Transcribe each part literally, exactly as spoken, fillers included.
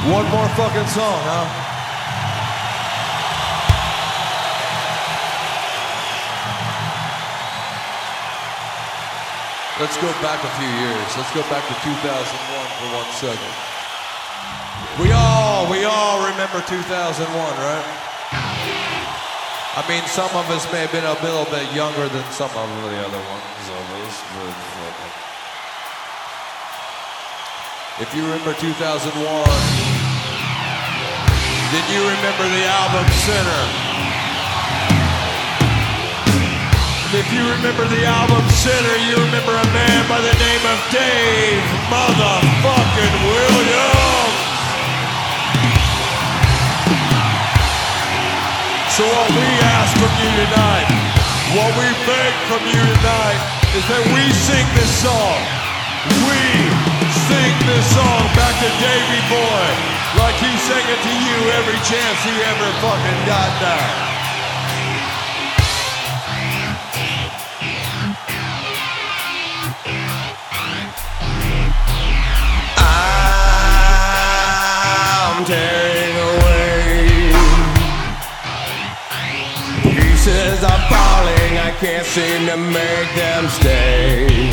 One more fucking song, huh? Let's go back a few years. Let's go back to two thousand one for one second. We all, we all remember two thousand one, right? I mean, some of us may have been a little bit younger than some of the other ones of us. If you remember two thousand one, then you remember the album Sinner. If you remember the album Sinner, you remember a man by the name of Dave motherfucking Williams. So what we ask from you tonight, what we beg from you tonight, is that we sing this song. We sing this song back to Davey Boy, like he sang it to you every chance he ever fucking got now. I'm tearing away. Pieces are falling, I can't seem to make them stay.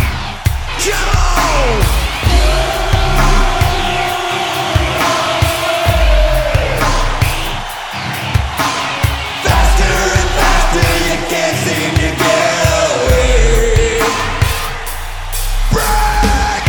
Joe! Faster and faster, you can't seem to get away. Break!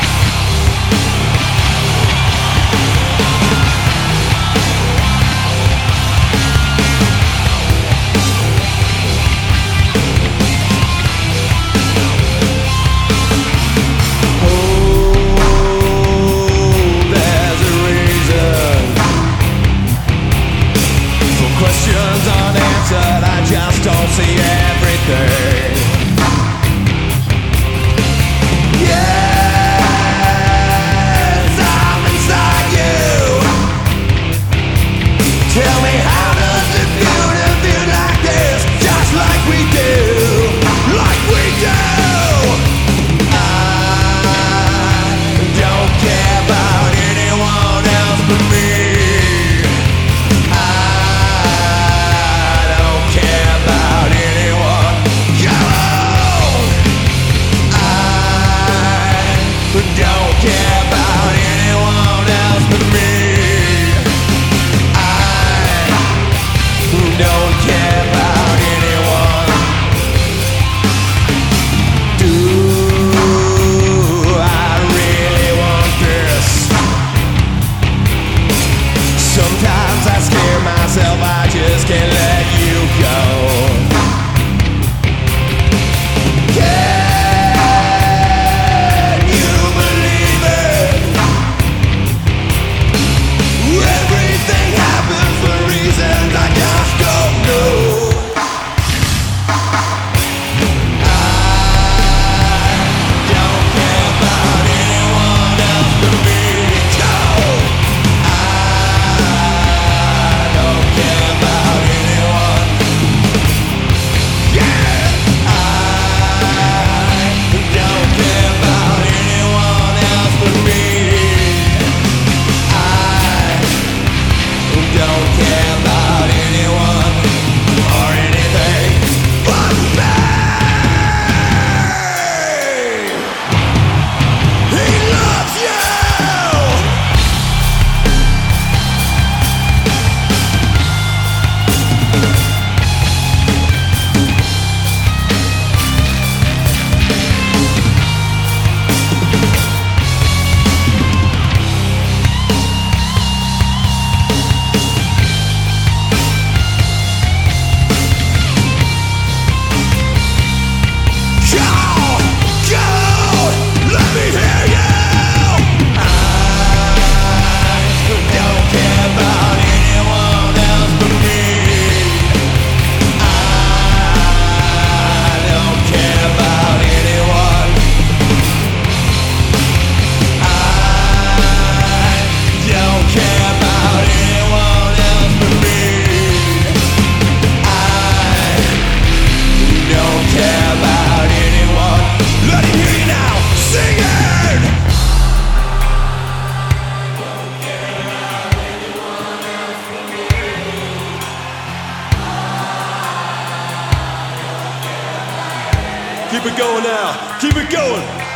Keep it going now. Keep it going.